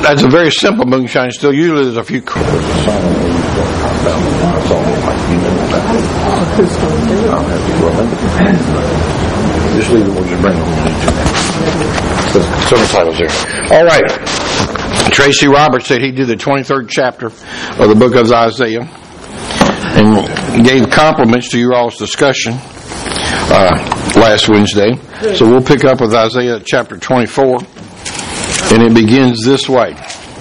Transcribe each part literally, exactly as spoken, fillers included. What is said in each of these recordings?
that's a very simple moonshine still. Usually there's a few. Just leave it, we'll just bring it. Subtitles there. All right. Tracy Roberts said he did the twenty-third chapter of the book of Isaiah and gave compliments to your all's discussion uh, last Wednesday. So we'll pick up with Isaiah chapter twenty-four, and it begins this way.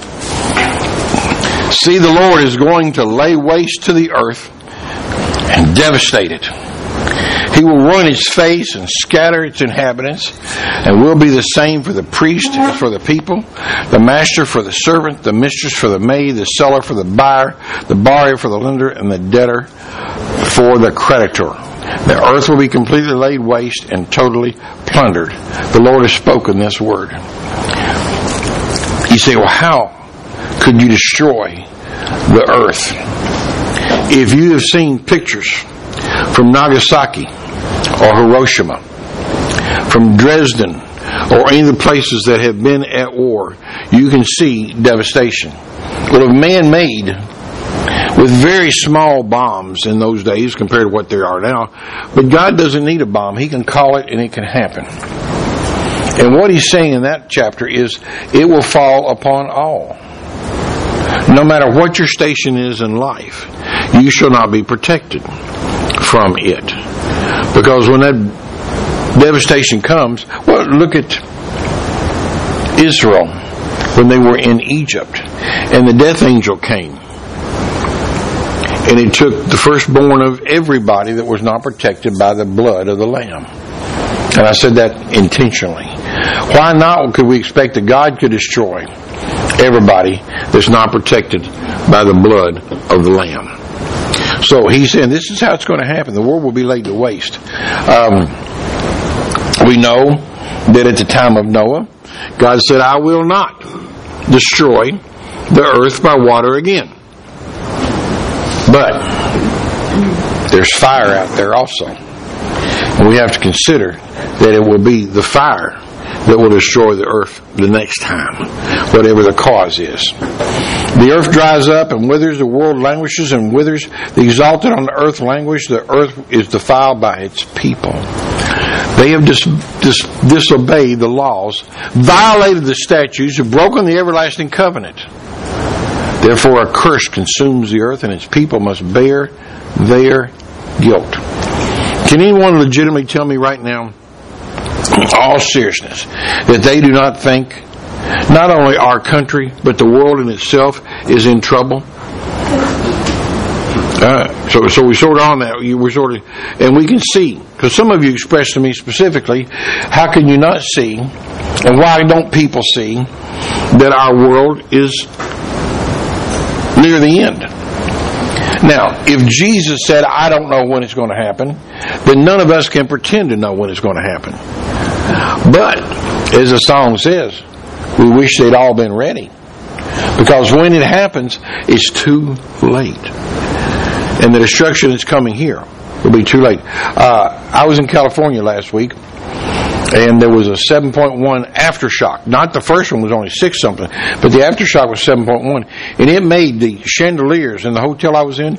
See, the Lord is going to lay waste to the earth and devastate it. He will ruin its face and scatter its inhabitants, and will be the same for the priest as for the people, the master for the servant, the mistress for the maid, the seller for the buyer, the borrower for the lender, and the debtor for the creditor. The earth will be completely laid waste and totally plundered. The Lord has spoken this word. You say, well, how could you destroy the earth? If you have seen pictures from Nagasaki or Hiroshima, from Dresden, or any of the places that have been at war, you can see devastation. Well, if man made with very small bombs in those days compared to what there are now, but God doesn't need a bomb. He can call it and it can happen. And what he's saying in that chapter is it will fall upon all. No matter what your station is in life, you shall not be protected from it. Because when that devastation comes, well, look at Israel when they were in Egypt and the death angel came. And it took the firstborn of everybody that was not protected by the blood of the Lamb. And I said that intentionally. Why not could we expect that God could destroy everybody that's not protected by the blood of the Lamb? So he's saying this is how it's going to happen. The world will be laid to waste. Um, we know that at the time of Noah, God said, I will not destroy the earth by water again. But there's fire out there also. And we have to consider that it will be the fire that will destroy the earth the next time, whatever the cause is. The earth dries up and withers, the world languishes and withers. The exalted on the earth languish, the earth is defiled by its people. They have dis- dis- disobeyed the laws, violated the statutes, have broken the everlasting covenant. Therefore a curse consumes the earth, and its people must bear their guilt. Can anyone legitimately tell me right now, in all seriousness, that they do not think not only our country, but the world in itself is in trouble? Uh, so, so we sort of on that. We're sort of, and we can see, because some of you expressed to me specifically, how can you not see, and why don't people see that our world is near the end? Now, if Jesus said, I don't know when it's going to happen, then none of us can pretend to know when it's going to happen. But, as the song says, we wish they'd all been ready. Because when it happens, it's too late. And the destruction that's coming here will be too late. Uh, I was in California last week, and there was a seven point one aftershock. Not the first one was only six something, but the aftershock was seven point one. And it made the chandeliers in the hotel I was in,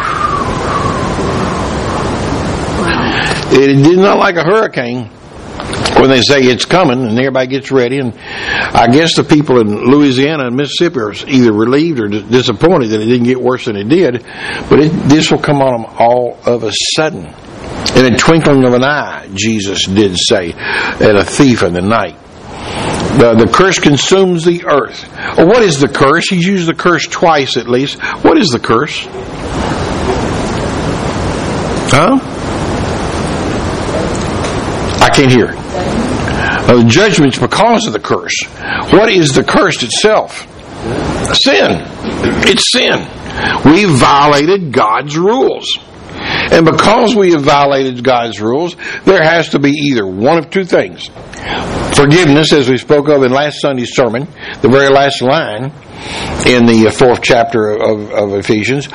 it did not like a hurricane when they say it's coming and everybody gets ready. And I guess the people in Louisiana and Mississippi are either relieved or disappointed that it didn't get worse than it did. But it, this will come on them all of a sudden. In a twinkling of an eye, Jesus did say, at a thief in the night. The, the curse consumes the earth. Well, what is the curse? He's used the curse twice at least. What is the curse? Huh? I can't hear. Uh, the judgment's because of the curse. What is the curse itself? Sin. It's sin. We violated God's rules. And because we have violated God's rules, there has to be either one of two things. Forgiveness, as we spoke of in last Sunday's sermon, the very last line in the fourth chapter of, of Ephesians.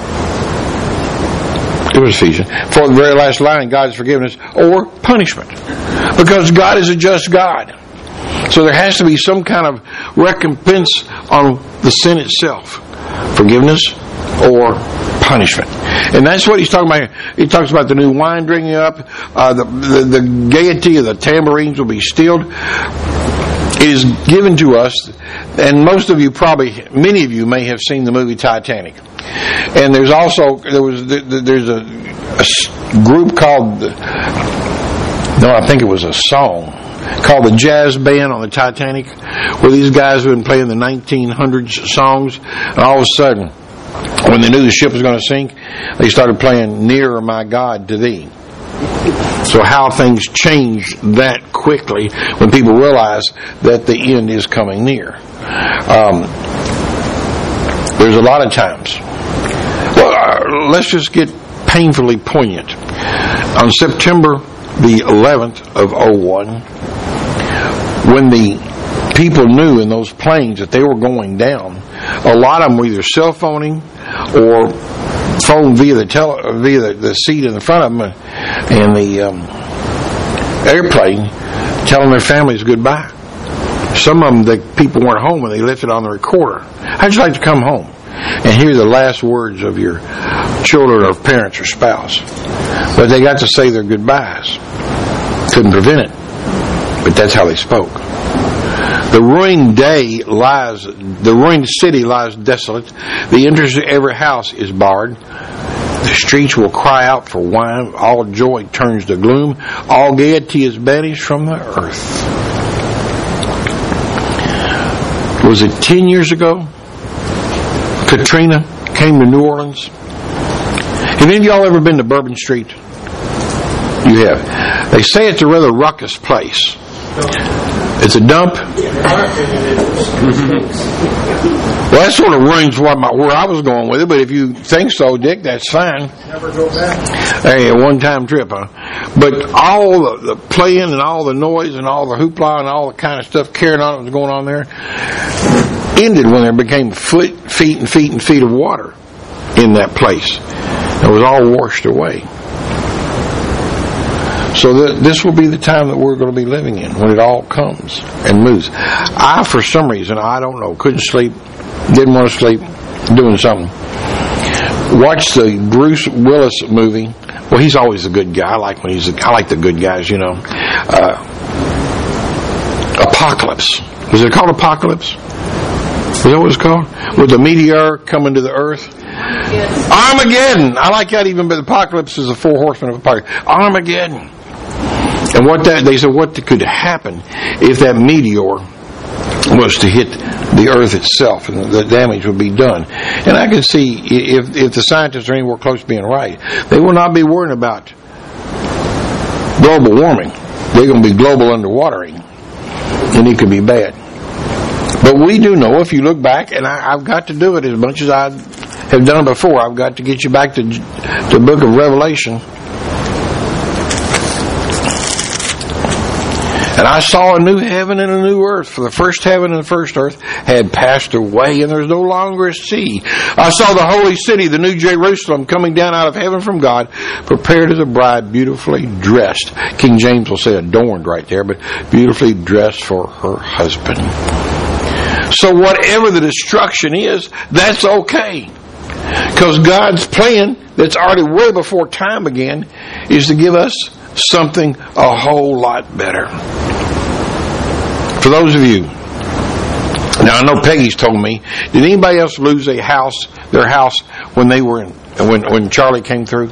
It was Ephesians. For the very last line, God's forgiveness or punishment. Because God is a just God. So there has to be some kind of recompense on the sin itself. Forgiveness or punishment. And that's what he's talking about here. He talks about the new wine drinking up, uh, the, the, the gaiety of the tambourines will be stilled. It is given to us, and most of you probably, many of you may have seen the movie Titanic. And there's also, there was, there's a, a group called, no, I think it was a song, called the Jazz Band on the Titanic, where these guys have been playing the nineteen hundreds songs, and all of a sudden, when they knew the ship was going to sink, they started playing Nearer My God to Thee. So how things change that quickly when people realize that the end is coming near. Um, there's a lot of times. Well, uh, let's just get painfully poignant. On September the eleventh of oh one, when the people knew in those planes that they were going down, a lot of them were either cell phoning or phone via the tele, via the, the seat in the front of them and the um, airplane, telling their families goodbye. Some of them, the people weren't home and they left it on the recorder. How'd you like to come home and hear the last words of your children or parents or spouse? But they got to say their goodbyes. Couldn't prevent it, but that's how they spoke. The ruined day lies, the ruined city lies desolate. The entrance to every house is barred. The streets will cry out for wine. All joy turns to gloom. All gaiety is banished from the earth. Was it ten years ago? Katrina came to New Orleans. Have any of y'all ever been to Bourbon Street? You have. They say it's a rather ruckus place. It's a dump. Well, that sort of ruins what my, where I was going with it, but if you think so, Dick, that's fine. Never go back. Hey, a one-time trip, huh? But all the, the playing and all the noise and all the hoopla and all the kind of stuff carrying on that was going on there ended when there became foot, feet and feet and feet of water in that place. It was all washed away. So th- this will be the time that we're going to be living in, when it all comes and moves. I, for some reason, I don't know, couldn't sleep, didn't want to sleep, doing something. Watched the Bruce Willis movie. Well, he's always a good guy. I like when he's. A, I like the good guys, you know. Uh, Apocalypse. Was it called Apocalypse? Is that what it's called? With the meteor coming to the earth. Yes. Armageddon. I like that even, but Apocalypse is the four horsemen of Apocalypse. Armageddon. And what that they said, what could happen if that meteor was to hit the earth itself, and the damage would be done. And I can see if if the scientists are anywhere close to being right, they will not be worrying about global warming. They're going to be global underwatering, and it could be bad. But we do know, if you look back, and I, I've got to do it as much as I have done it before, I've got to get you back to, to the book of Revelation. And I saw a new heaven and a new earth, for the first heaven and the first earth had passed away, and there's no longer a sea. I saw the holy city, the new Jerusalem, coming down out of heaven from God, prepared as a bride, beautifully dressed. King James will say adorned right there, but beautifully dressed for her husband. So whatever the destruction is, that's okay. Because God's plan, that's already way before time began, is to give us something a whole lot better. For those of you, now I know Peggy's told me, did anybody else lose a house, their house, when they were in, when when Charlie came through?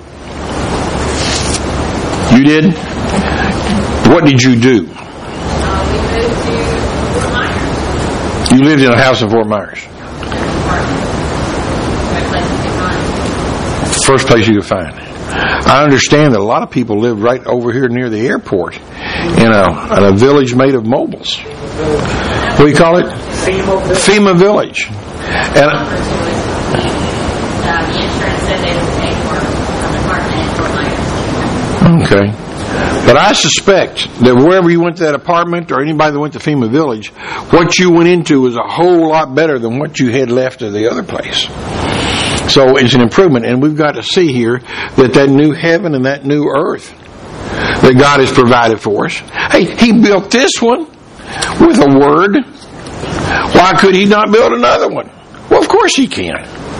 You did? What did you do? Uh, we moved to Fort Myers. You lived in a house in Fort Myers. First place you could find. I understand that a lot of people live right over here near the airport in a, in a village made of mobiles. What do you call it? FEMA Village. FEMA Village. And uh, the insurance said they would pay for an apartment in Fort Myers. Okay. But I suspect that wherever you went to that apartment, or anybody that went to FEMA Village, what you went into was a whole lot better than what you had left of the other place. So it's an improvement, and we've got to see here that that new heaven and that new earth that God has provided for us. Hey, He built this one. with a word. Why could he not build another one? Well, of course he can.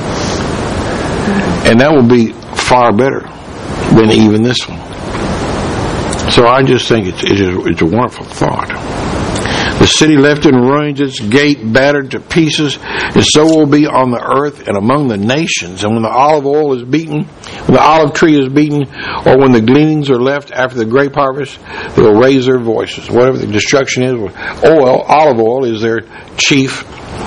And that will be far better than even this one. So I just think it's, it's, a, it's a wonderful thought. The city left in ruins, its gate battered to pieces, and so will be on the earth and among the nations. And when the olive oil is beaten, when the olive tree is beaten, or when the gleanings are left after the grape harvest, they will raise their voices. Whatever the destruction is, oil, olive oil is their chief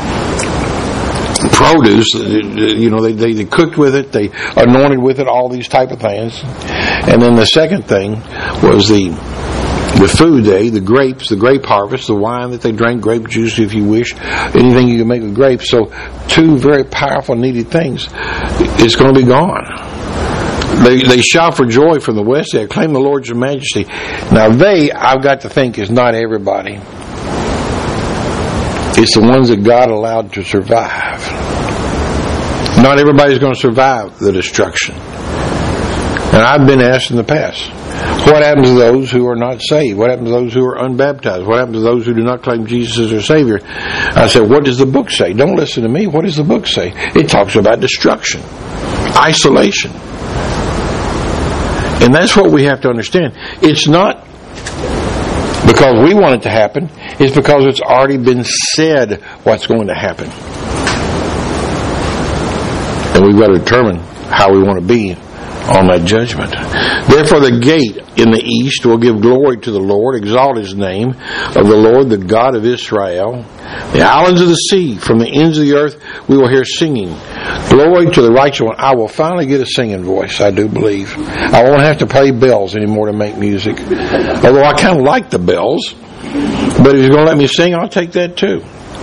produce. You know, they, they, they cooked with it, they anointed with it, all these type of things. And then the second thing was the the food they, the grapes, the grape harvest, the wine that they drank, grape juice if you wish, anything you can make with grapes. So two very powerful, needed things. It's going to be gone. They, they shout for joy from the west. They acclaim the Lord's majesty. Now they, I've got to think, is not everybody. It's the ones that God allowed to survive. Not everybody's going to survive the destruction. And I've been asked in the past, what happens to those who are not saved? What happens to those who are unbaptized? What happens to those who do not claim Jesus as their Savior? I said, what does the book say? Don't listen to me. What does the book say? It talks about destruction, isolation. And that's what we have to understand. It's not because we want it to happen. It's because it's already been said what's going to happen. And we've got to determine how we want to be on that judgment. Therefore the gate in the east will give glory to the Lord, exalt his name of the Lord, the God of Israel. The islands of the sea, from the ends of the earth, we will hear singing. Glory to the righteous one. I will finally get a singing voice, I do believe. I won't have to play bells anymore to make music. Although I kind of like the bells. But if you're going to let me sing, I'll take that too.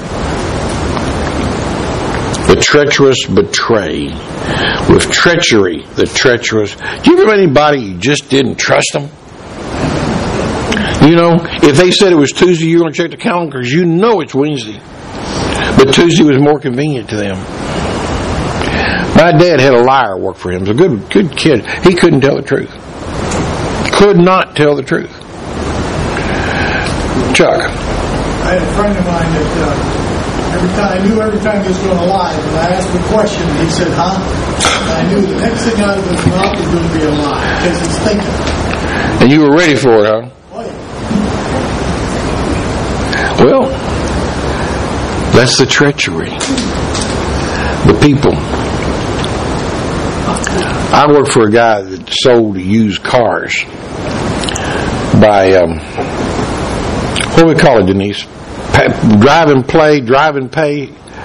The treacherous betray. With treachery, the treacherous. Do you remember anybody you just didn't trust them? You know, if they said it was Tuesday, you're going to check the calendar because you know it's Wednesday. But Tuesday was more convenient to them. My dad had a liar work for him. He was a good, good kid. He couldn't tell the truth. Could not tell the truth. Chuck. I had a friend of mine that uh, every time I knew every time he was going to lie. When I asked him a question, he said, "Huh?" And I knew the next thing out of his mouth was going to be a lie because he's thinking. And you were ready for it, huh? Oh, yeah. Well, that's the treachery. The people. I worked for a guy that sold used cars by, um, what do we call it, Denise? Pay, drive and play, drive and pay.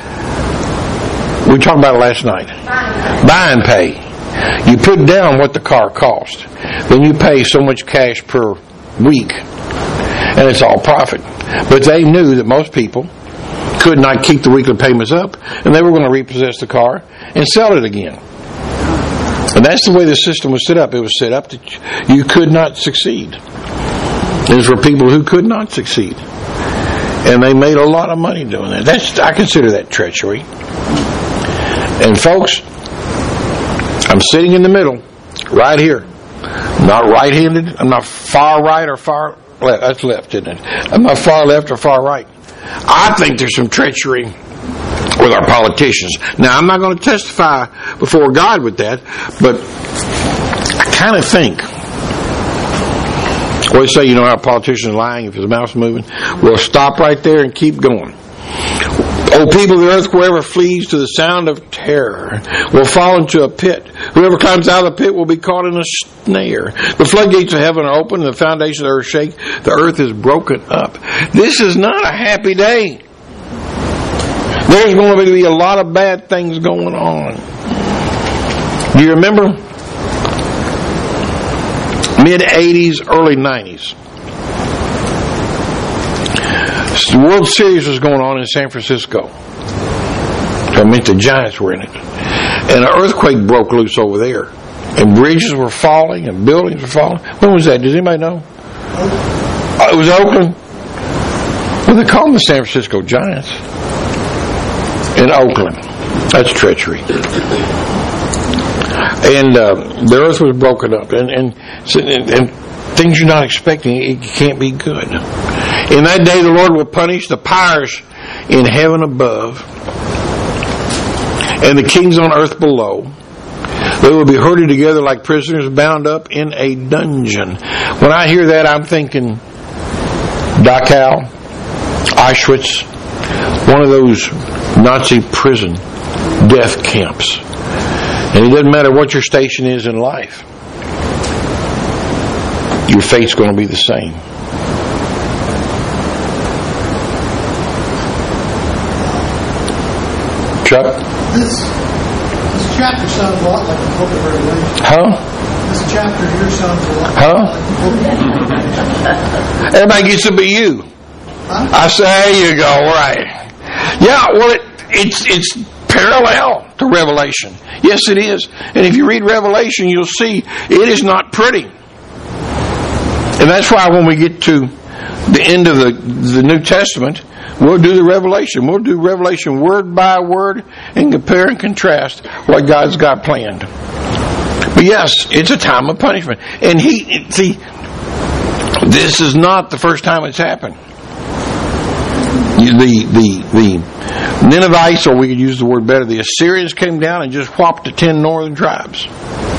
We talked about it last night. Buy and pay. You put down what the car cost. Then you pay so much cash per week. And it's all profit. But they knew that most people could not keep the weekly payments up, and they were going to repossess the car and sell it again. And that's the way the system was set up. It was set up that you could not succeed. It was for people who could not succeed. And they made a lot of money doing that. That's, I consider that treachery. And folks, I'm sitting in the middle, right here. I'm not right-handed. I'm not far right or far left. That's left, isn't it? I'm not far left or far right. I think there's some treachery with our politicians. Now, I'm not going to testify before God with that, but I kind of think, what do you say, you know how a politician is lying if his mouth's moving? Well, stop right there and keep going. O people of the earth, whoever flees to the sound of terror will fall into a pit. Whoever climbs out of the pit will be caught in a snare. The floodgates of heaven are open and the foundations of the earth shake. The earth is broken up. This is not a happy day. There's going to be a lot of bad things going on. Do you remember? mid eighties, early nineties. The World Series was going on in San Francisco. I mean, the Giants were in it. And an earthquake broke loose over there. And bridges were falling and buildings were falling. When was that? Does anybody know? Oh, it was Oakland. Well, they call them the San Francisco Giants. In Oakland. That's treachery. And uh, the earth was broken up. And, and, and, and things you're not expecting, it can't be good. In that day the Lord will punish the powers in heaven above and the kings on earth below. They will be herded together like prisoners bound up in a dungeon. When I hear that, I'm thinking Dachau, Auschwitz, one of those Nazi prison death camps. And it doesn't matter what your station is in life. Your fate's going to be the same. Chuck? This, this chapter sounds a lot like the book of Revelation. Huh? This chapter here sounds a lot Huh? like the book of Revelation. Everybody gets to be you. Huh? I say, there you go, right. Yeah, well, it, it's it's parallel to Revelation. Yes, it is. And if you read Revelation, you'll see it is not pretty. And that's why when we get to the end of the, the New Testament, we'll do the Revelation. We'll do Revelation word by word and compare and contrast what God's got planned. But yes, it's a time of punishment. And he, see, this is not the first time it's happened. The, the, the Ninevites, or we could use the word better, the Assyrians came down and just whopped the ten northern tribes.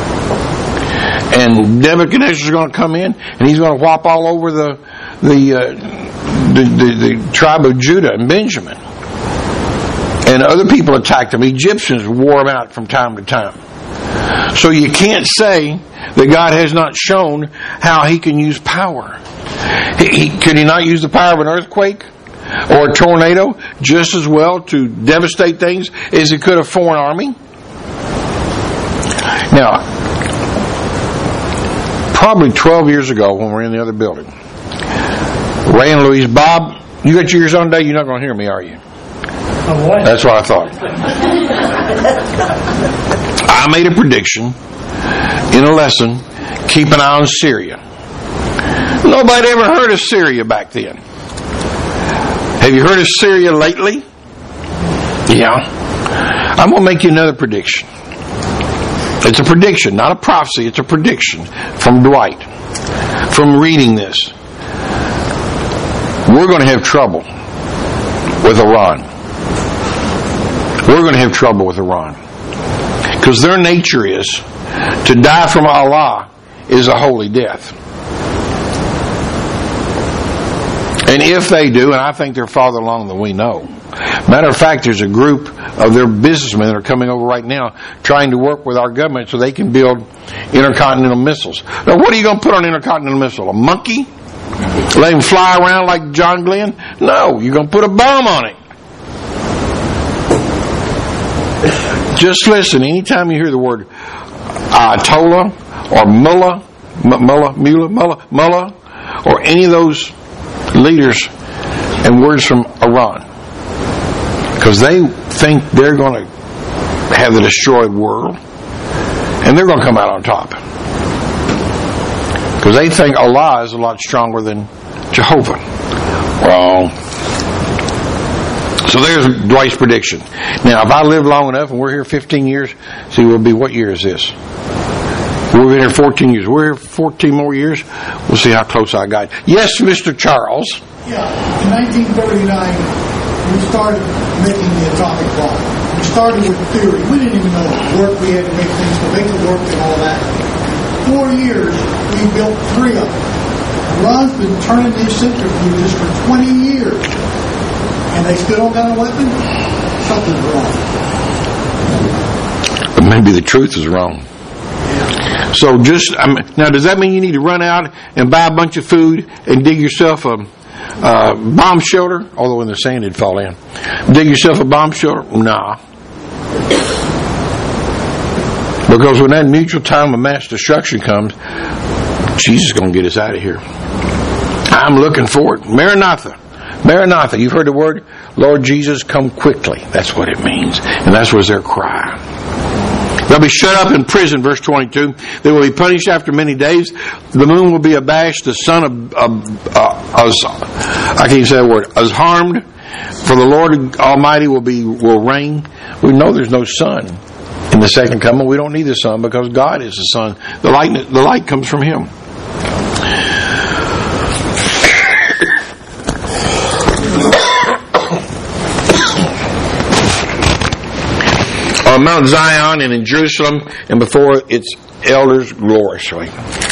And Nebuchadnezzar's going to come in, and he's going to whop all over the the, uh, the, the the tribe of Judah and Benjamin. And other people attacked them. Egyptians wore them out from time to time. So you can't say that God has not shown how He can use power. He, he, could He not use the power of an earthquake or a tornado just as well to devastate things as He could a foreign army? Now, probably twelve years ago when we were in the other building, Ray and Louise, Bob, you got your ears on today? You're not going to hear me, are you? Oh, what? That's what I thought. I made a prediction in a lesson, keep an eye on Syria. Nobody ever heard of Syria back then. Have you heard of Syria lately? Yeah. I'm going to make you another prediction. It's a prediction, not a prophecy. It's a prediction from Dwight, from reading this. We're going to have trouble with Iran. We're going to have trouble with Iran. Because their nature is to die from Allah is a holy death. And if they do, and I think they're farther along than we know. Matter of fact, there's a group of their businessmen that are coming over right now trying to work with our government so they can build intercontinental missiles. Now, what are you going to put on an intercontinental missile? A monkey? Let him fly around like John Glenn? No, you're going to put a bomb on it. Just listen, anytime you hear the word Ayatollah or mullah, mullah, mullah, mullah, mullah, or any of those leaders and words from Iran, because they think they're going to have the destroyed world and they're going to come out on top, because they think Allah is a lot stronger than Jehovah. Wrong. So there's Dwight's prediction. Now, if I live long enough and we're here fifteen years, see, we'll be, what year is this? We've been here fourteen years. We're here fourteen more years. We'll see how close I got. Yes, Mister Charles. Yeah, in nineteen thirty-nine, we started making the atomic bomb. We started with theory. We didn't even know it worked. We had to make things to make it work and all that. Four years, we built three of them. Iran's been turning these centrifuges for twenty years. And they still don't got a weapon? Something's wrong. But maybe the truth is wrong. So just, I mean, now does that mean you need to run out and buy a bunch of food and dig yourself a uh, bomb shelter? Although in the sand it'd fall in. Dig yourself a bomb shelter? Nah. Because when that mutual time of mass destruction comes, Jesus is going to get us out of here. I'm looking for it. Maranatha. Maranatha, you've heard the word? Lord Jesus, come quickly. That's what it means. And that was their cry. They'll be shut up in prison, verse twenty-two. They will be punished after many days. The moon will be abashed. The sun, of, of, uh, as, I can't even say that word, as harmed. For the Lord Almighty will be will reign. We know there's no sun in the second coming. We don't need the sun because God is the sun. The light, the light comes from Him. on Mount Zion and in Jerusalem and before its elders gloriously.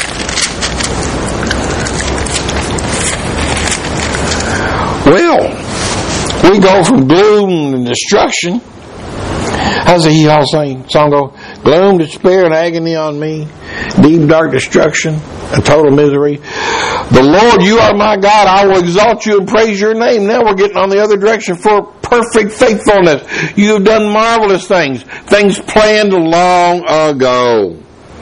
Well, we go from gloom and destruction. How's the Hee Haw song go? Gloom, despair, and agony on me. Deep, dark destruction and total misery. The Lord, you are my God. I will exalt you and praise your name. Now we're getting on the other direction for perfect faithfulness. You have done marvelous things. Things planned long ago.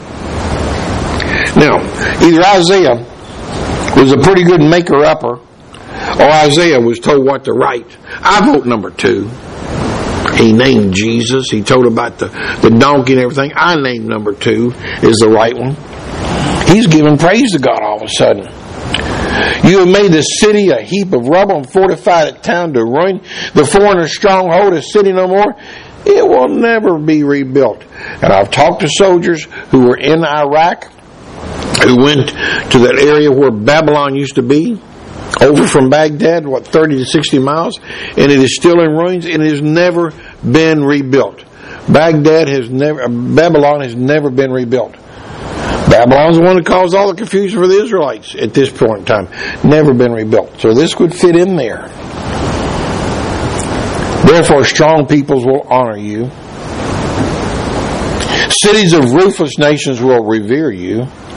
Now, either Isaiah was a pretty good maker-upper, or Isaiah was told what to write. I vote number two. He named Jesus. He told about the, the donkey and everything. I named number two is the right one. He's giving praise to God all of a sudden. You have made the city a heap of rubble and fortified it town to ruin. The foreigner's stronghold is city no more. It will never be rebuilt. And I've talked to soldiers who were in Iraq, who went to that area where Babylon used to be, over from Baghdad, what, thirty to sixty miles, and it is still in ruins, and it has never been rebuilt. Baghdad has never, Babylon has never been rebuilt. Babylon's the one that caused all the confusion for the Israelites at this point in time. Never been rebuilt. So this would fit in there. Therefore, strong peoples will honor you. Cities of ruthless nations will revere you.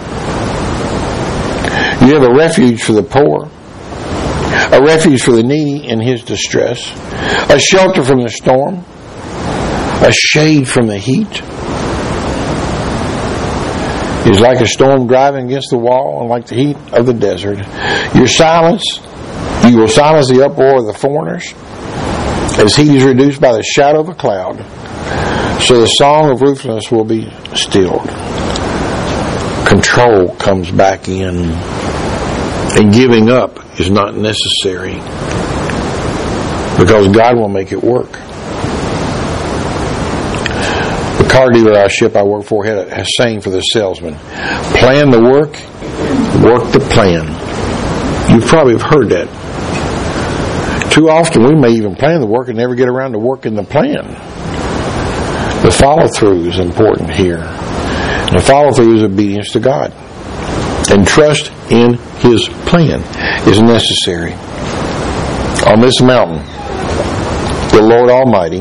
You have a refuge for the poor, a refuge for the needy in his distress, a shelter from the storm, a shade from the heat. It is like a storm driving against the wall and like the heat of the desert. Your silence, you will silence the uproar of the foreigners as heat is reduced by the shadow of a cloud. So the song of ruthlessness will be stilled. Control comes back in, and giving up is not necessary because God will make it work. The car dealership I work for had a saying for the salesman: plan the work, work the plan. You probably have heard that. Too often we may even plan the work and never get around to working the plan. The follow-through is important here. And the follow-through is obedience to God. And trust in His plan is necessary. On this mountain, the Lord Almighty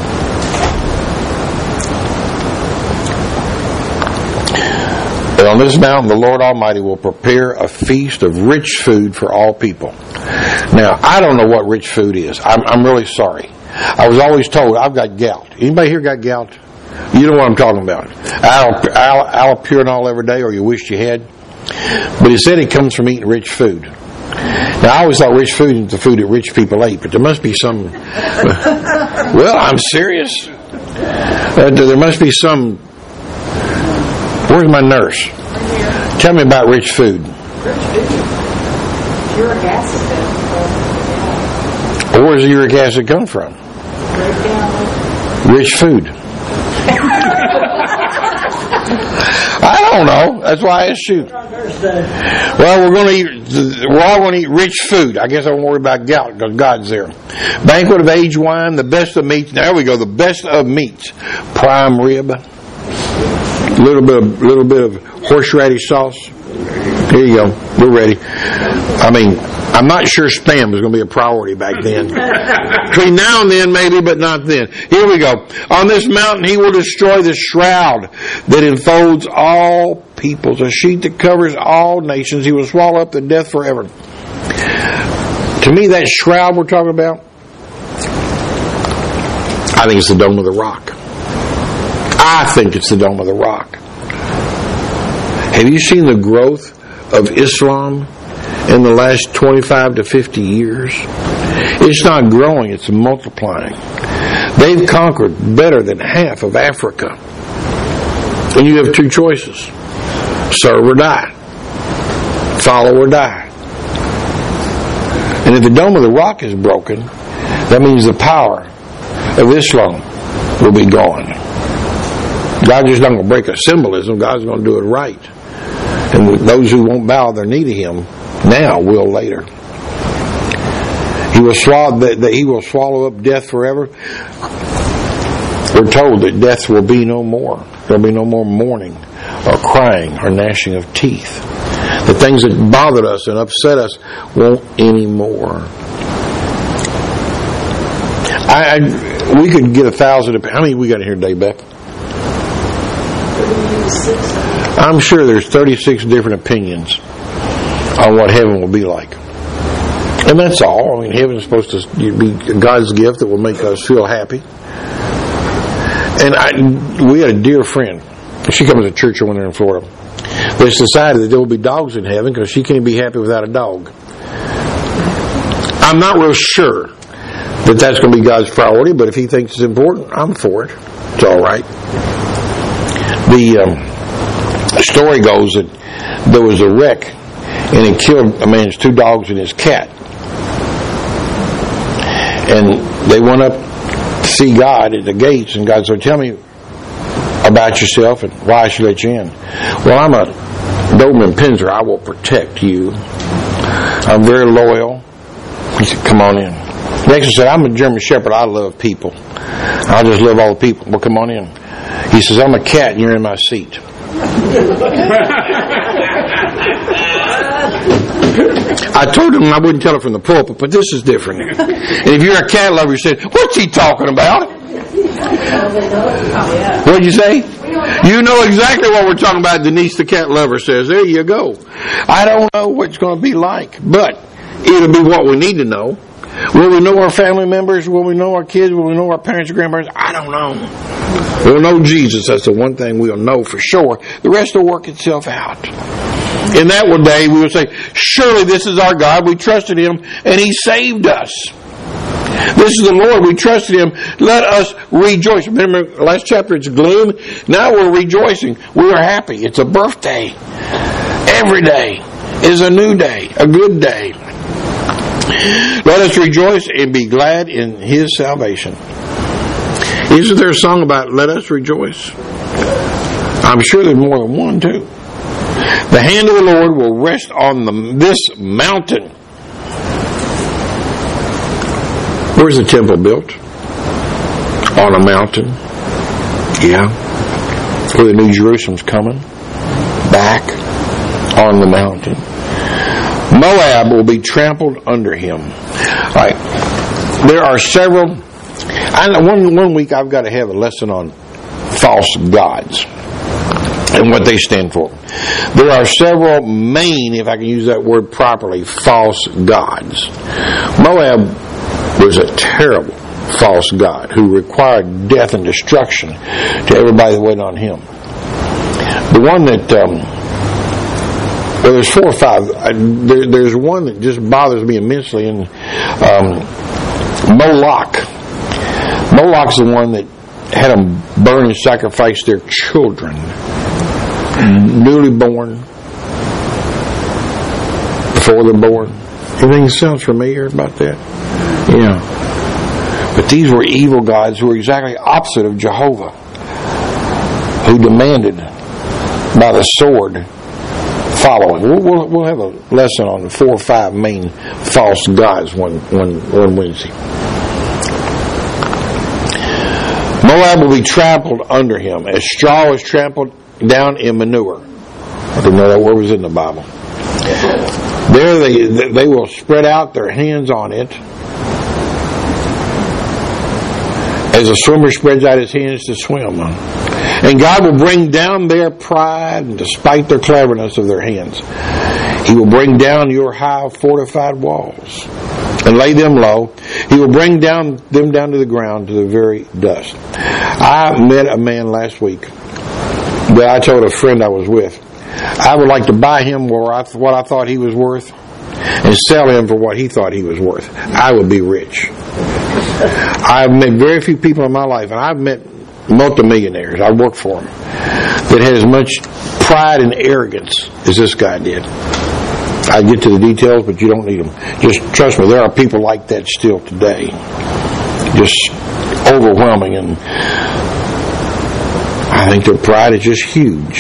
And on this mountain, the Lord Almighty will prepare a feast of rich food for all people. Now, I don't know what rich food is. I'm, I'm really sorry. I was always told I've got gout. Anybody here got gout? You know what I'm talking about. Allopurinol every day, or you wished you had. But it said it comes from eating rich food. Now, I always thought rich food is the food that rich people ate, but there must be some... Well, I'm serious. Uh, there must be some... Where's my nurse? Tell me about rich food. Rich food. Uric acid. Where does the uric acid come from? Rich food. I don't know. That's why I asked you. Well, we're going to eat. We're all going to eat rich food. I guess I won't worry about gout because God's there. Banquet of aged wine, the best of meats. There we go. The best of meats. Prime rib. A little bit of little bit of horseradish sauce. Here you go. We're ready. I mean, I'm not sure spam was going to be a priority back then. Between now and then, maybe, but not then. Here we go. On this mountain, He will destroy the shroud that enfolds all peoples, a sheet that covers all nations. He will swallow up the death forever. To me, that shroud we're talking about, I think it's the Dome of the Rock. I think it's the Dome of the Rock. Have you seen the growth of Islam in the last twenty-five to fifty years? It's not growing, it's multiplying. They've conquered better than half of Africa. And you have two choices. Serve or die. Follow or die. And if the Dome of the Rock is broken, that means the power of Islam will be gone. God just not going to break a symbolism. God's going to do it right. And those who won't bow their knee to Him now will later. He will swallow that He will swallow up death forever. we're told that death will be no more. There'll be no more mourning or crying or gnashing of teeth. The things that bothered us and upset us won't anymore. I, I we could get a thousand. How many we got here today, Beck? I'm sure there's thirty-six different opinions on what heaven will be like. And that's all. I mean, heaven is supposed to be God's gift that will make us feel happy. And I, we had a dear friend. She comes to church when they're in Florida. It's decided that there will be dogs in heaven because she can't be happy without a dog. I'm not real sure that that's going to be God's priority, but if He thinks it's important, I'm for it. It's all right. The um, story goes that there was a wreck and it killed a man's two dogs and his cat. And they went up to see God at the gates, and God said, "Tell me about yourself and why I should let you in." "Well, I'm a Doberman Pinscher. I will protect you. I'm very loyal." He said, "Come on in." Next he said, "I'm a German Shepherd. I love people. I just love all the people." "Well, come on in." He says, "I'm a cat and you're in my seat." I told him I wouldn't tell it from the pulpit, but this is different. And if you're a cat lover, you said, "What's he talking about?" What'd you say? You know exactly what we're talking about, Denise the cat lover says. There you go. I don't know what it's going to be like, but it'll be what we need to know. Will we know our family members? Will we know our kids? Will we know our parents and grandparents? I don't know. We'll know Jesus. That's the one thing we'll know for sure. The rest will work itself out. In that one day, we will say, "Surely this is our God. We trusted Him, and He saved us. This is the Lord. We trusted Him. Let us rejoice." Remember, last chapter, it's gloom. Now we're rejoicing. We are happy. It's a birthday. Every day is a new day, a good day. Let us rejoice and be glad in His salvation. Isn't there a song about "Let us rejoice"? I'm sure there's more than one, too. The hand of the Lord will rest on the, this mountain. Where's the temple built? On a mountain. Yeah. Where the New Jerusalem's coming. Back on the mountain. Moab will be trampled under him. All right. There are several. I know one one week I've got to have a lesson on false gods and what they stand for. There are several main, if I can use that word properly, false gods. Moab was a terrible false god who required death and destruction to everybody that waited on him. The one that, um, well, there's four or five. There, there's one that just bothers me immensely, and um, Moloch. Moloch's the one that had them burn and sacrifice their children, newly born, before they're born. Anything sounds familiar about that? Yeah. But these were evil gods who were exactly opposite of Jehovah, who demanded by the sword following. We'll, we'll, we'll have a lesson on the four or five main false gods one, one, one Wednesday. Moab will be trampled under him, as straw is trampled down in manure. I didn't know that word was in the Bible. There they, they will spread out their hands on it, as a swimmer spreads out his hands to swim. And God will bring down their pride, and despite their cleverness of their hands, He will bring down your high fortified walls and lay them low. He will bring down them down to the ground, to the very dust. I met a man last week that I told a friend I was with, I would like to buy him what I, what I thought he was worth and sell him for what he thought he was worth. I would be rich. I've met very few people in my life, and I've met multimillionaires, I worked for them, that had as much pride and arrogance as this guy did. I get to the details, but you don't need them. Just trust me, there are people like that still today. Just overwhelming, and I think their pride is just huge.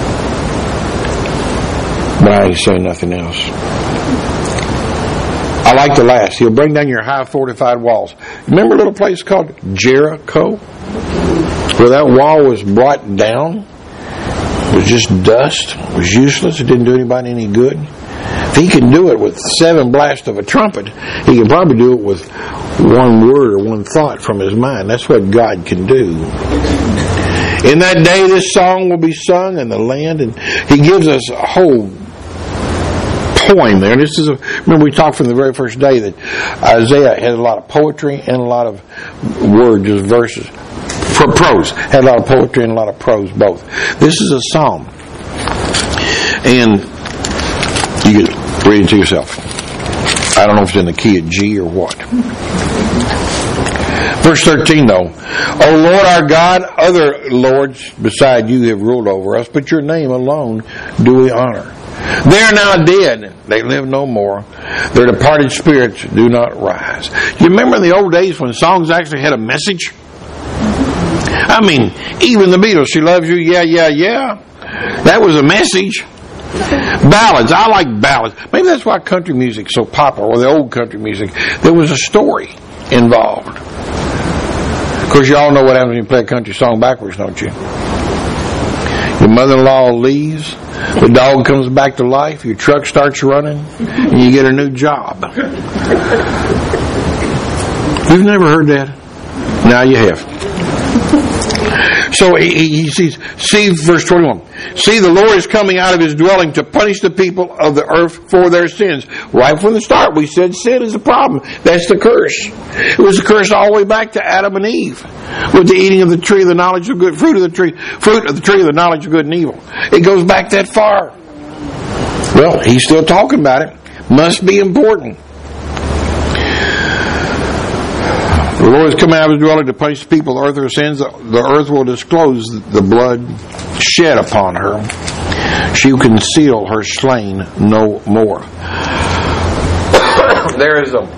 But I ain't saying nothing else. I like the last. He'll bring down your high fortified walls. Remember a little place called Jericho? Where that wall was brought down? It was just dust. It was useless. It didn't do anybody any good. If he can do it with seven blasts of a trumpet, he can probably do it with one word or one thought from his mind. That's what God can do. In that day, this song will be sung in the land, and he gives us a whole poem there. This is a, remember we talked from the very first day that Isaiah had a lot of poetry and a lot of words, just verses. For prose, had a lot of poetry and a lot of prose, both. This is a psalm, and you can read it to yourself. I don't know if it's in the key of G or what. Verse thirteen, though. O Lord our God, other lords beside you have ruled over us, but your name alone do we honor. They are now dead. They live no more. Their departed spirits do not rise. You remember in the old days when songs actually had a message? I mean, even the Beatles, She Loves You, Yeah, Yeah, Yeah. That was a message. Ballads. I like ballads. Maybe that's why country music's so popular, or the old country music. There was a story involved. Of course, you all know what happens when you play a country song backwards, don't you? Your mother-in-law leaves, the dog comes back to life, your truck starts running, and you get a new job. You've never heard that? Now you have. So he, he sees, see verse twenty-one. See, the Lord is coming out of his dwelling to punish the people of the earth for their sins. Right from the start, we said sin is a problem. That's the curse. It was a curse all the way back to Adam and Eve with the eating of the tree of the knowledge of good, fruit of the tree, fruit of the tree of the knowledge of good and evil. It goes back that far. Well, he's still talking about it. Must be important. The Lord is coming out of his dwelling to punish the people of the earth for their sins. The earth will disclose the blood shed upon her. She will conceal her slain no more. There is a,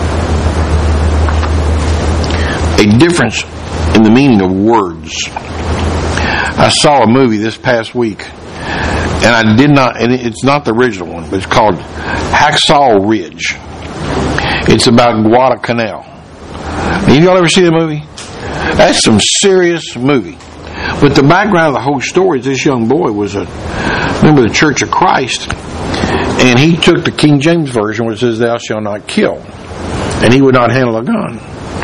a difference in the meaning of words. I saw a movie this past week, and I did not, and it's not the original one, but it's called Hacksaw Ridge. It's about Guadalcanal. Have y'all ever seen the movie? That's some serious movie. But the background of the whole story is this young boy was a member of the Church of Christ, and he took the King James Version where it says, "Thou shalt not kill," and he would not handle a gun.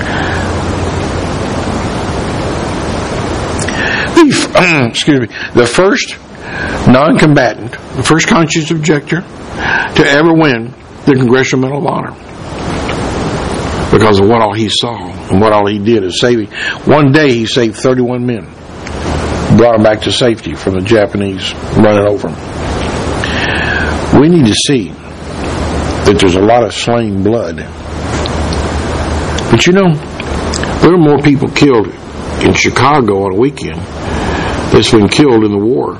The, excuse me. The first non-combatant, the first conscious objector to ever win the Congressional Medal of Honor. Because of what all he saw and what all he did is saving. One day he saved thirty-one men. Brought them back to safety from the Japanese running over them. We need to see that there's a lot of slain blood. But you know, there are more people killed in Chicago on a weekend that's been killed in the war.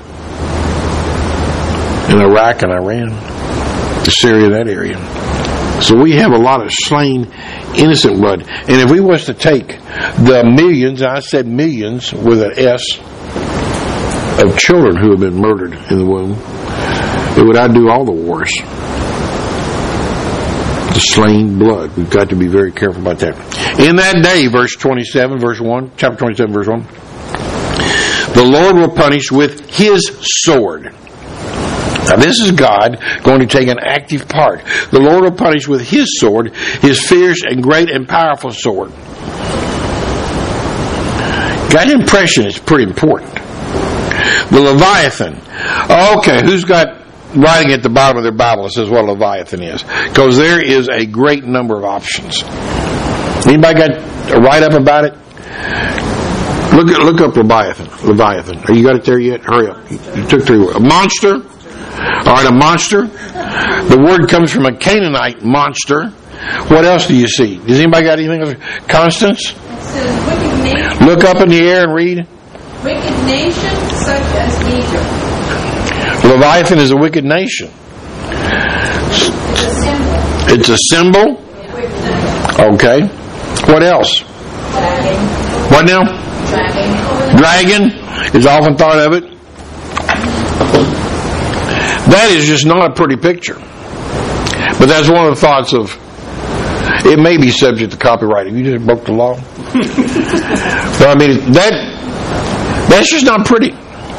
In Iraq and Iran. Syria, that area. So we have a lot of slain innocent blood. And if we was to take the millions, and I said millions with an S, of children who have been murdered in the womb, it would outdo all the wars. The slain blood. We've got to be very careful about that. In that day, verse twenty-seven, verse one, chapter twenty-seven, verse one, the Lord will punish with his sword. Now this is God going to take an active part. The Lord will punish with his sword, his fierce and great and powerful sword. Got an impression it's pretty important. The Leviathan. Okay, who's got writing at the bottom of their Bible that says what a Leviathan is? Because there is a great number of options. Anybody got a write-up about it? Look look up Leviathan. Leviathan. Are you got it there yet? Hurry up. You, you took three words. A monster. All right, a monster. The word comes from a Canaanite monster. What else do you see? Does anybody got anything else? Constance? It says wicked nation. Look up in the air and read. Wicked nation such as Egypt. Leviathan is a wicked nation. It's a symbol. It's a symbol. Okay. What else? Dragon. What now? Dragon. Dragon is often thought of it. That is just not a pretty picture. But that's one of the thoughts of It may be subject to copyright. If you just broke the law. But I mean, that that's just not pretty.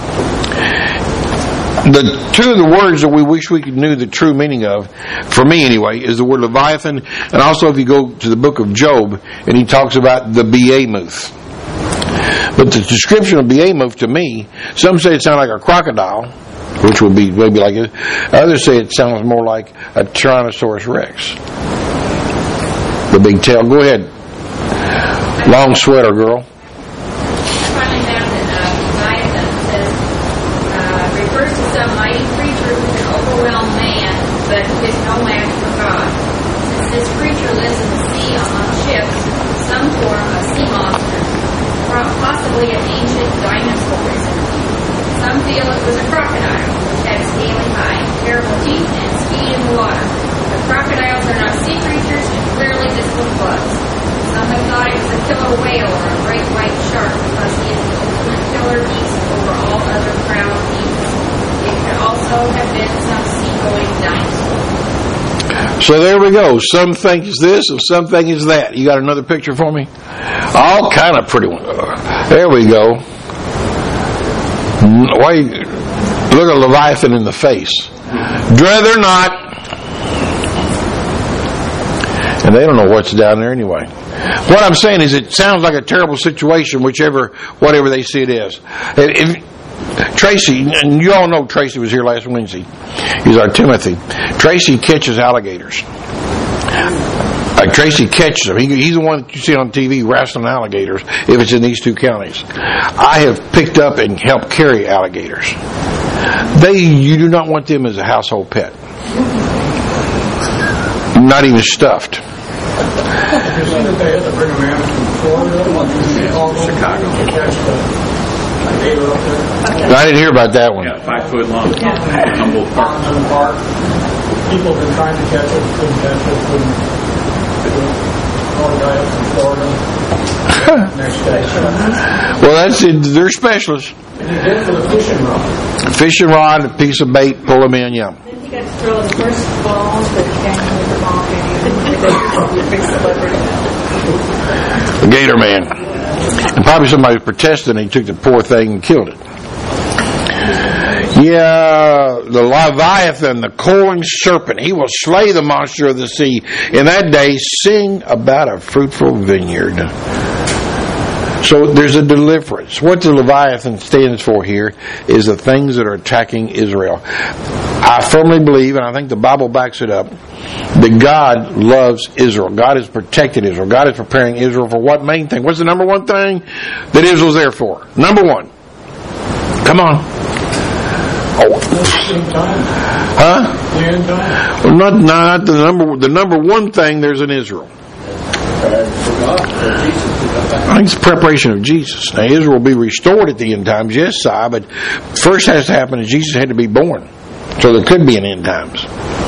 The two of the words that we wish we could knew the true meaning of, for me anyway, is the word Leviathan, and also if you go to the book of Job, and he talks about the behemoth. But the description of behemoth to me, some say it sounds like a crocodile, which would be maybe like it. Others say it sounds more like a Tyrannosaurus Rex. The big tail. Go ahead. Long sweater, girl. Finally found that uh, Leviathan says, uh, refers to some mighty creature who can overwhelm man, but who is no match for God. Since this creature lives in the sea among ships, some form of sea monster, possibly an ancient dinosaur. Some feel it was a crocodile, which had scaly hind, terrible teeth, and speed in the water. But crocodiles are not sea creatures, and clearly this one was. Some have thought it was a killer whale or a great white shark because he is the ultimate killer beast over all other crowned beasts. It could also have been some sea-going dinosaur. So there we go. Some think it's this and some think it's that. You got another picture for me? All kind of pretty ones. There we go. Why? Look at Leviathan in the face. Dread or not. And they don't know what's down there anyway. What I'm saying is it sounds like a terrible situation, whichever, whatever they see it is. If, Tracy, and you all know Tracy was here last Wednesday. He's our Timothy. Tracy catches alligators. Like Tracy catches them. He, he's the one that you see on T V wrestling alligators if it's in these two counties. I have picked up and helped carry alligators. They, you do not want them as a household pet. Not even stuffed. You see that they had to bring them in from Florida, Chicago, to catch the gator up there. I didn't hear about that one. Yeah, five foot long. Humboldt Park. In the park. People have been trying to catch it, couldn't catch it, couldn't. Called a guy up from Florida. Next day. Well, that's it. They're specialists. And he did it with a fishing rod. Fishing rod, a piece of bait, pull them in, yeah. Then he got to throw the first balls that came with the ball game. The big celebrity. The Gator Man. And probably somebody was protesting and he took the poor thing and killed it. Yeah, the Leviathan, the coiling serpent, he will slay the monster of the sea. In that day, sing about a fruitful vineyard. So there's a deliverance. What the Leviathan stands for here is the things that are attacking Israel. I firmly believe, and I think the Bible backs it up, that God loves Israel. God has protected Israel. God is preparing Israel for what main thing? What's the number one thing that Israel's there for? Number one. Come on. Oh. Huh? Well, not not the number the number one thing there's in Israel. I think it's the preparation of Jesus. Now Israel will be restored at the end times, yes, Si, but first has to happen is Jesus had to be born. So there could be an end times.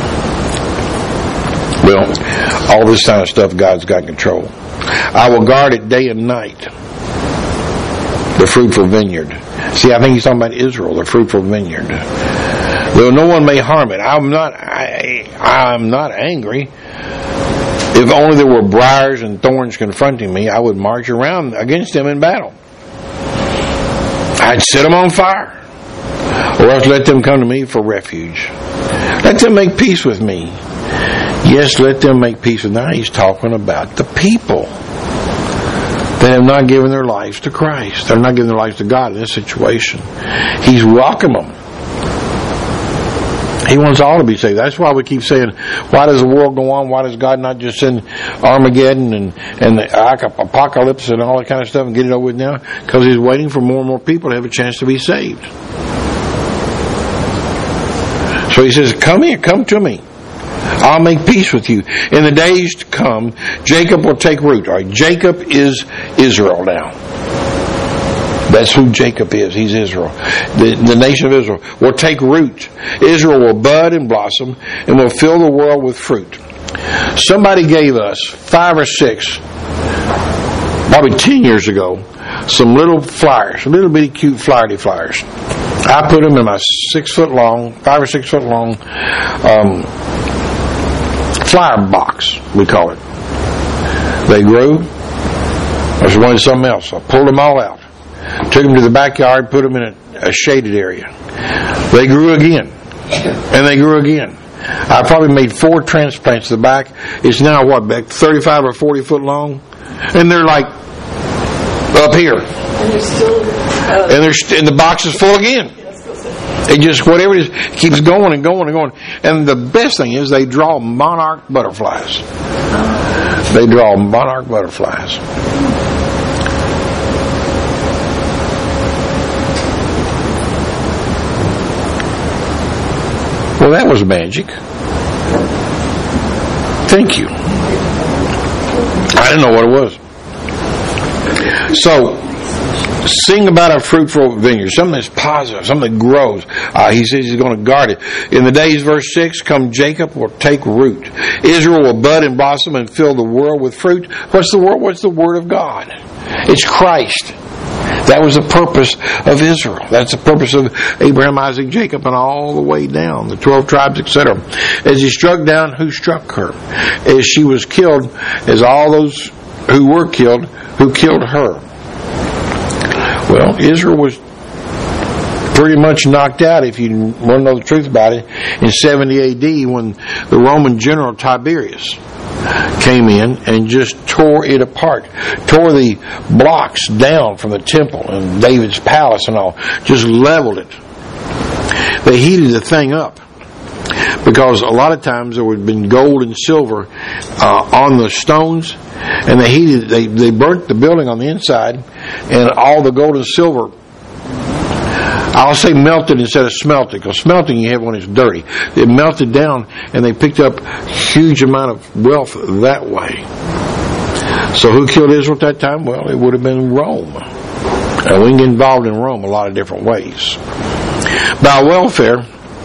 Well, all this kind of stuff God's got control. I will guard it day and night. The fruitful vineyard. See, I think he's talking about Israel, the fruitful vineyard. Though no one may harm it. I'm not I, I'm not angry. If only there were briars and thorns confronting me, I would march around against them in battle. I'd set them on fire. Or else let them come to me for refuge. Let them make peace with me. Yes, let them make peace with me. Now he's talking about the people that have not given their lives to Christ. They're not giving their lives to God in this situation. He's welcoming them. He wants all to be saved. That's why we keep saying, why does the world go on? Why does God not just send Armageddon and, and the apocalypse and all that kind of stuff and get it over with now? Because he's waiting for more and more people to have a chance to be saved. So he says, come here, come to me. I'll make peace with you. In the days to come, Jacob will take root. All right, Jacob is Israel now. That's who Jacob is. He's Israel. The, the nation of Israel will take root. Israel will bud and blossom and will fill the world with fruit. Somebody gave us five or six, probably ten years ago, some little flyers, little bitty cute flyerty flyers. I put them in my six foot long, five or six foot long um, flyer box, we call it. They grew. I just wanted something else. I pulled them all out. Took them to the backyard, put them in a, a shaded area. They grew again. And they grew again. I probably made four transplants to the back. It's now, what, back thirty-five or forty foot long? And they're like up here. And they're still... Uh, and, they're st- and the box is full again. It just, whatever it is, keeps going and going and going. And the best thing is they draw monarch butterflies. They draw monarch butterflies. Well, that was magic. Thank you. I didn't know what it was. So, sing about a fruitful vineyard, something that's positive, something that grows. Uh, he says he's going to guard it. In the days, verse six, come Jacob will take root. Israel will bud and blossom and fill the world with fruit. What's the word? What's the word of God? It's Christ. That was the purpose of Israel. That's the purpose of Abraham, Isaac, Jacob, and all the way down, the twelve tribes, et cetera. As he struck down, who struck her? As she was killed, as all those who were killed, who killed her? Well, Israel was pretty much knocked out, if you want to know the truth about it, in seventy A D when the Roman general Tiberius came in and just tore it apart, tore the blocks down from the temple and David's palace and all, just leveled it. They heated the thing up because a lot of times there would have been gold and silver uh, on the stones, and they heated, they, they burnt the building on the inside, and all the gold and silver, I'll say melted instead of smelted, because smelting you have when it's dirty. It melted down, and they picked up a huge amount of wealth that way. So who killed Israel at that time? Well, it would have been Rome. And we can get involved in Rome a lot of different ways. By welfare,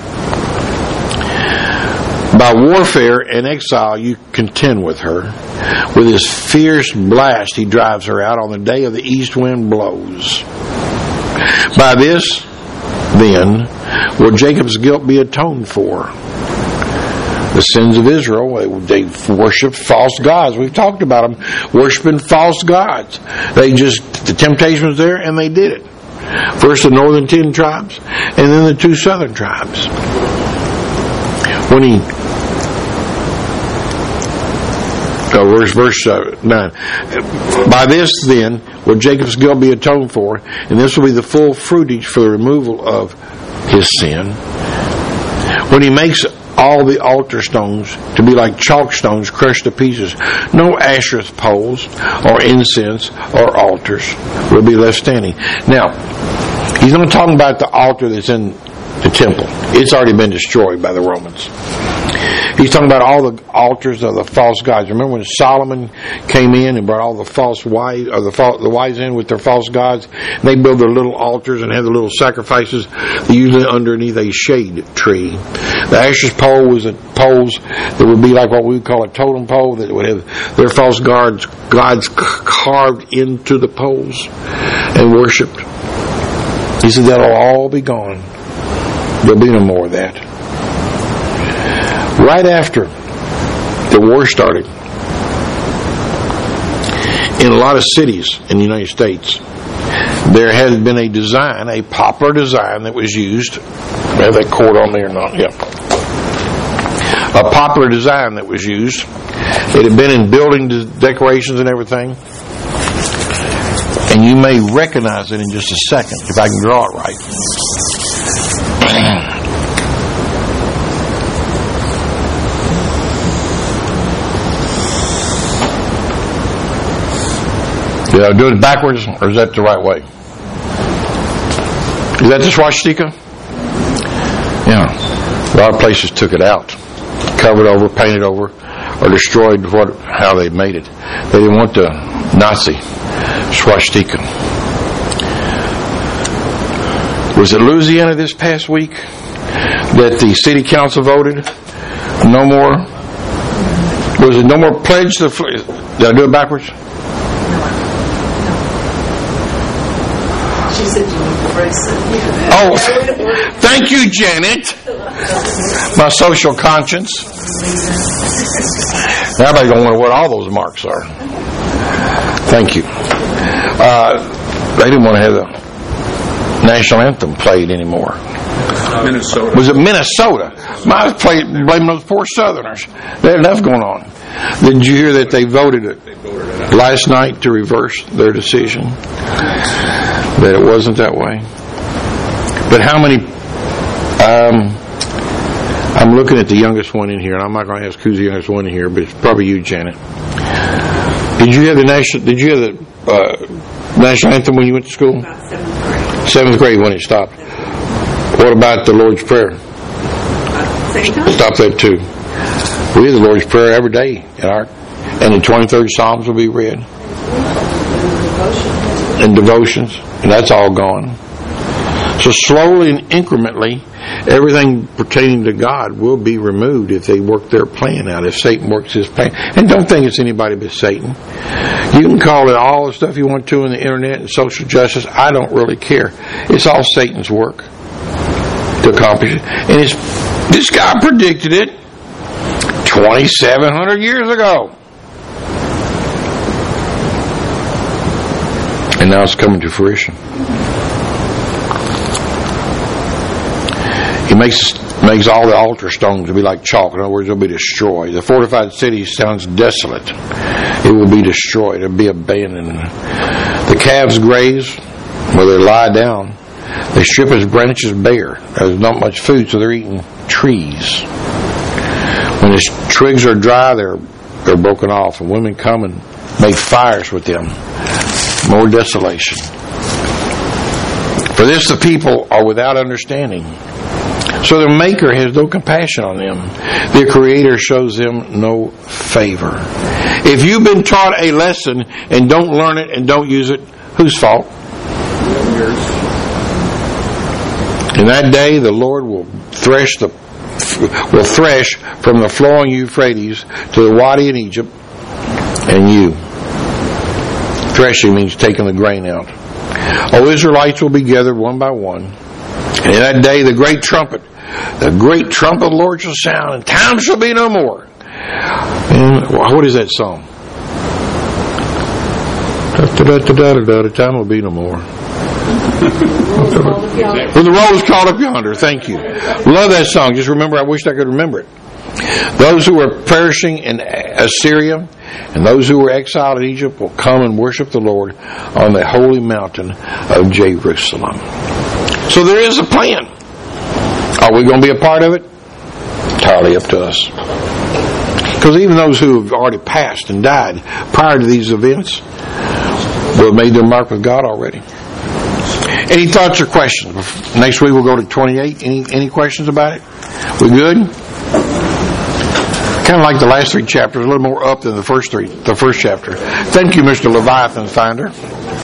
by warfare and exile, you contend with her. With his fierce blast, he drives her out on the day of the east wind blows. By this, then, will Jacob's guilt be atoned for? The sins of Israel, they worshiped false gods. We've talked about them worshiping false gods. They just, the temptation was there and they did it. First the northern ten tribes and then the two southern tribes. When he, oh, verse, verse uh, nine. By this then will Jacob's guilt be atoned for, and this will be the full fruitage for the removal of his sin. When he makes all the altar stones to be like chalk stones crushed to pieces, no Asherah poles or incense or altars will be left standing. Now, he's not talking about the altar that's in the temple. It's already been destroyed by the Romans. He's talking about all the altars of the false gods. Remember when Solomon came in and brought all the false wise, or the, false, the wise in with their false gods? And they build their little altars and have their little sacrifices, usually underneath a shade tree. The Asherah pole was a poles that would be like what we would call a totem pole, that would have their false gods, gods carved into the poles and worshipped. He said that'll all be gone. There'll be no more of that. Right after the war started, in a lot of cities in the United States, there had been a design, a popular design that was used. Have that cord on there or not? Yeah. A popular design that was used. It had been in building decorations and everything. And you may recognize it in just a second if I can draw it right. Did I do it backwards, or is that the right way? Is that the swastika? Yeah. A lot of places took it out, covered over, painted over, or destroyed what how they made it. They didn't want the Nazi swastika. Was it Louisiana this past week that the city council voted no more? Was it no more pledge to? Did I do it backwards? She said you need to brace it. Oh, thank you, Janet. My social conscience. Everybody's going to wonder what all those marks are. Thank you. Uh, they didn't want to have the national anthem played anymore. Minnesota. Was it Minnesota? I was playing, blaming those poor Southerners. They had enough going on. Did you hear that they voted it last night to reverse their decision? That it wasn't that way. But how many? Um, I'm looking at the youngest one in here, and I'm not going to ask who's the youngest one in here, but it's probably you, Janet. Did you have the national? Did you have the uh, national anthem when you went to school? About seventh grade. Seventh grade when it stopped. What about the Lord's Prayer? Same time? Stop that too. We have the Lord's Prayer every day in our, and the twenty-third Psalms will be read. And devotions, and that's all gone. So slowly and incrementally, everything pertaining to God will be removed if they work their plan out, if Satan works his plan. And don't think it's anybody but Satan. You can call it all the stuff you want to on the internet and social justice. I don't really care. It's all Satan's work to accomplish it. And it's, this guy predicted it twenty-seven hundred years ago. And now it's coming to fruition. He makes makes all the altar stones to be like chalk. In other words, they'll be destroyed. The fortified city sounds desolate. It will be destroyed. It will be abandoned. The calves graze where they lie down. They strip his branches bare. There's not much food, so they're eating trees. When his twigs are dry, they're they're broken off, and women come and make fires with them. More desolation. For this the people are without understanding. So their Maker has no compassion on them. Their Creator shows them no favor. If you've been taught a lesson and don't learn it and don't use it, whose fault? Yours. In that day the Lord will thresh the will thresh from the flowing Euphrates to the Wadi in Egypt, and you. Threshing means taking the grain out. O Israelites will be gathered one by one. And in that day the great trumpet, the great trumpet of the Lord shall sound, and time shall be no more. And what is that song? Da-da-da-da-da-da, time will be no more. When the roll is called up yonder. Thank you. Love that song. Just remember, I wish I could remember it. Those who are perishing in Assyria and those who were exiled in Egypt will come and worship the Lord on the holy mountain of Jerusalem. So there is a plan. Are we going to be a part of it? Entirely up to us. Because even those who have already passed and died prior to these events will have made their mark with God already. Any thoughts or questions? Next week we'll go to twenty-eight. Any any questions about it? We good? Kind of like the last three chapters, a little more up than the first three, the first chapter. Thank you, Mister Leviathan Finder.